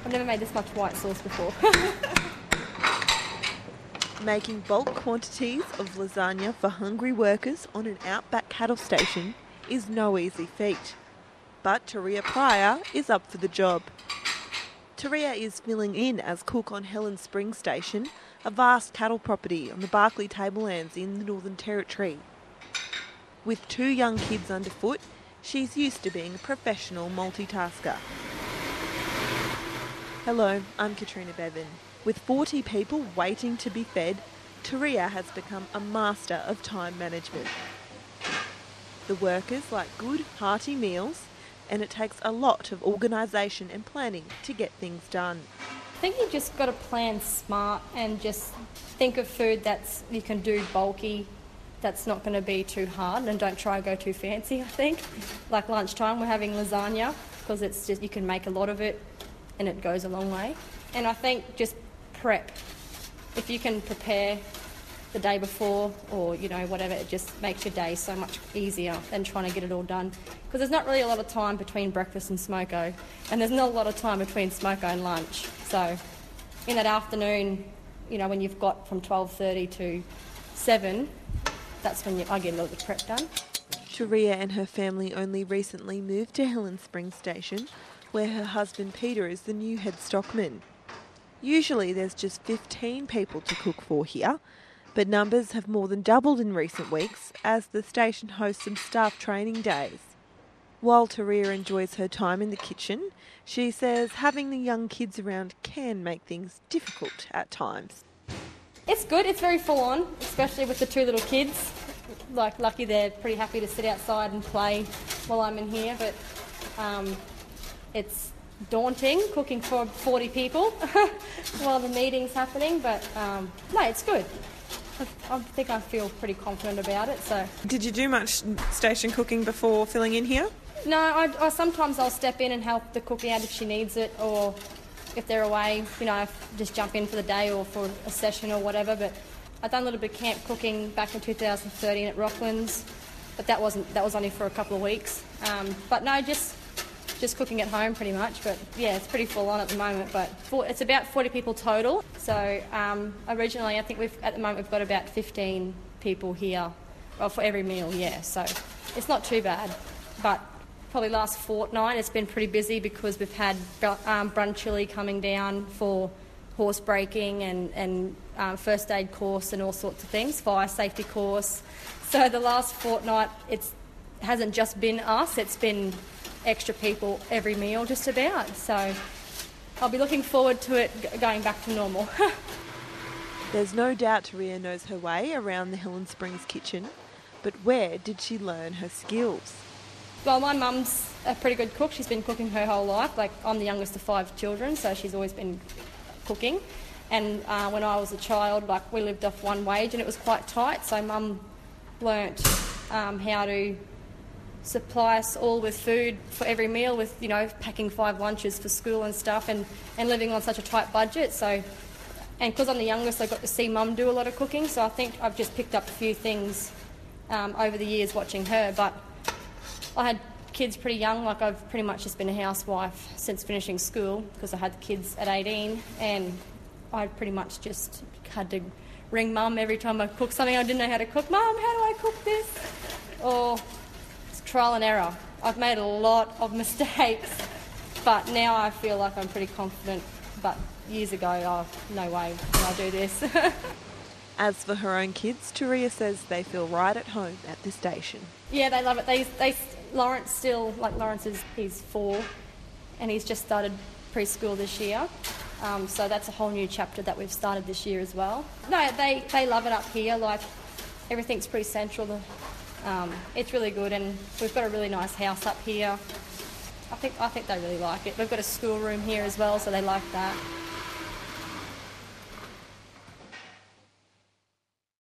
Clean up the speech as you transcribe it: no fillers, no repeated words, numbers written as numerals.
I've never made this much white sauce before. Making bulk quantities of lasagna for hungry workers on an outback cattle station is no easy feat. But Taria Pryor is up for the job. Taria is filling in as cook on Helen Springs Station, a vast cattle property on the Barkly Tablelands in the Northern Territory. With 2 young kids underfoot, she's used to being a professional multitasker. Hello, I'm Katrina Bevan. With 40 people waiting to be fed, Taria has become a master of time management. The workers like good, hearty meals, and it takes a lot of organisation and planning to get things done. I think you just got to plan smart and just think of food that's you can do bulky, that's not going to be too hard, and don't try to go too fancy, I think. Like lunchtime, we're having lasagna because it's just you can make a lot of it and it goes a long way. And I think just prep. If you can prepare the day before or, whatever, it just makes your day so much easier than trying to get it all done. Because there's not really a lot of time between breakfast and smoko, and there's not a lot of time between smoko and lunch. So in that afternoon, when you've got from 12:30 to 7, that's when I get a little bit of prep done. Taria and her family only recently moved to Helen Springs Station, where her husband Peter is the new head stockman. Usually there's just 15 people to cook for here, but numbers have more than doubled in recent weeks as the station hosts some staff training days. While Taria enjoys her time in the kitchen, she says having the young kids around can make things difficult at times. It's good, it's very full on, especially with the 2 little kids. Lucky they're pretty happy to sit outside and play while I'm in here, but it's daunting cooking for 40 people while the meeting's happening, but no, it's good. I think I feel pretty confident about it. So, did you do much station cooking before filling in here? No, I sometimes I'll step in and help the cook out if she needs it, or if they're away, just jump in for the day or for a session or whatever. But I've done a little bit of camp cooking back in 2013 at Rocklands, but that was only for a couple of weeks. But no, just cooking at home pretty much. But yeah, it's pretty full on at the moment. But it's about 40 people total. So originally, I think at the moment we've got about 15 people here, well, for every meal. Yeah, so it's not too bad. But probably last fortnight it's been pretty busy because we've had Brun Chili coming down for horse breaking and first aid course and all sorts of things, fire safety course. So the last fortnight it hasn't just been us, it's been extra people every meal just about. So I'll be looking forward to it going back to normal. There's no doubt Taria knows her way around the Helen Springs kitchen, but where did she learn her skills? Well, my mum's a pretty good cook. She's been cooking her whole life. I'm the youngest of 5 children, so she's always been cooking. And when I was a child, we lived off one wage and it was quite tight, so Mum learnt how to supply us all with food for every meal with, packing 5 lunches for school and stuff and living on such a tight budget. So, and because I'm the youngest, I got to see Mum do a lot of cooking, so I think I've just picked up a few things over the years watching her. But I had kids pretty young, I've pretty much just been a housewife since finishing school because I had the kids at 18, and I pretty much just had to ring Mum every time I cooked something I didn't know how to cook. Mum, how do I cook this? Or it's trial and error. I've made a lot of mistakes, but now I feel like I'm pretty confident. But years ago, no way can I do this. As for her own kids, Taria says they feel right at home at the station. Yeah, they love it. Lawrence he's 4 and he's just started preschool this year. So that's a whole new chapter that we've started this year as well. No, they love it up here. Everything's pretty central. It's really good, and we've got a really nice house up here. I think they really like it. We've got a schoolroom here as well, so they like that.